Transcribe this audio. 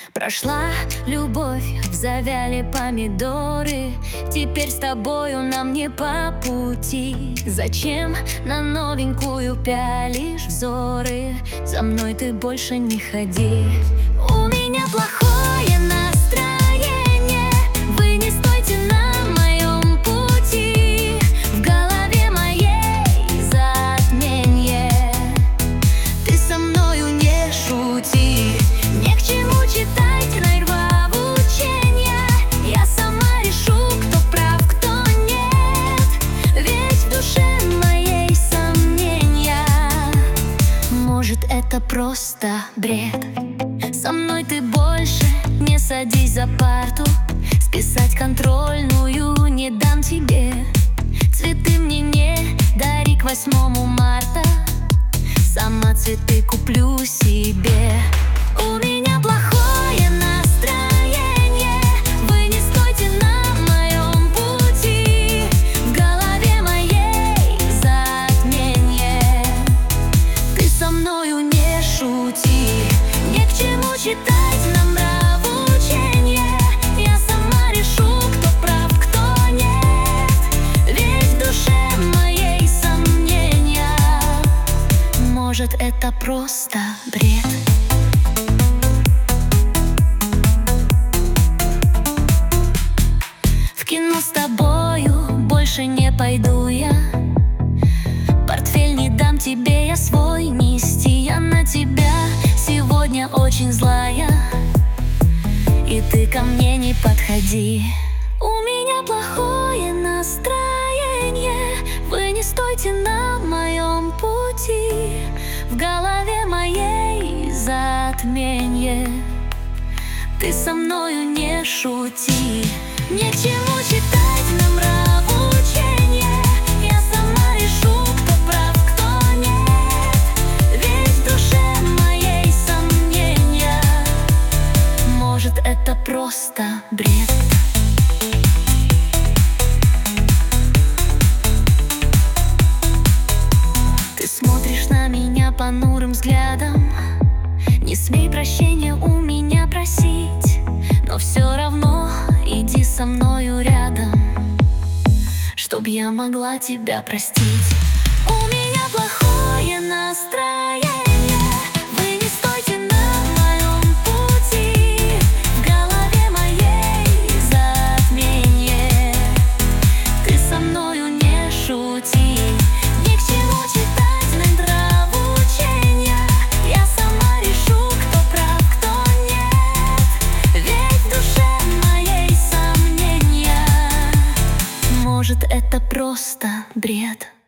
Прошла любовь, завяли помидоры. Теперь с тобою нам не по пути. Зачем на новенькую пялишь взоры? За мной ты больше не ходи. У меня плохое настроение, вы не стойте на моем пути. В голове моей затмение, ты со мною не шути. Не к чему читать нравоучения, я сама решу, кто прав, кто нет. Ведь в душе моей сомнения, может, это просто бред. Со мной ты больше не садись за парту, списать контрольную не дам тебе. Цветы мне не дари к 8 марта, сама цветы куплю себе. У меня плохое настроение, вы не стойте на моем пути. В голове моей затмение, ты со мною не шути. Не к чему читать нам нравоучения, я сама решу, кто прав, кто нет. Ведь в душе моей сомнения, может, это просто бред. В кино с тобою больше не пойду я, портфель не дам тебе я свой нести. Я на тебя сегодня очень злая, и ты ко мне не подходи. У меня плохое настроение, вы не стойте на моем пути. В голове моей затмение, ты со мною не шути. Не к чему читать нам нравоучения, я сама решу, кто прав, кто нет. Ведь в душе моей сомнения, может, это просто бред. Ты смотришь на меня понурым взглядом, не смей прощения у меня просить, но все равно иди со мною рядом, чтоб я могла тебя простить. У меня плохое настроение, вы не стойте на моем пути. В голове моей затмение, ты со мною не шути. Ни к чему читать нравоучения, я сама решу, кто прав, кто нет. Ведь в душе моей сомнения, может, это просто бред.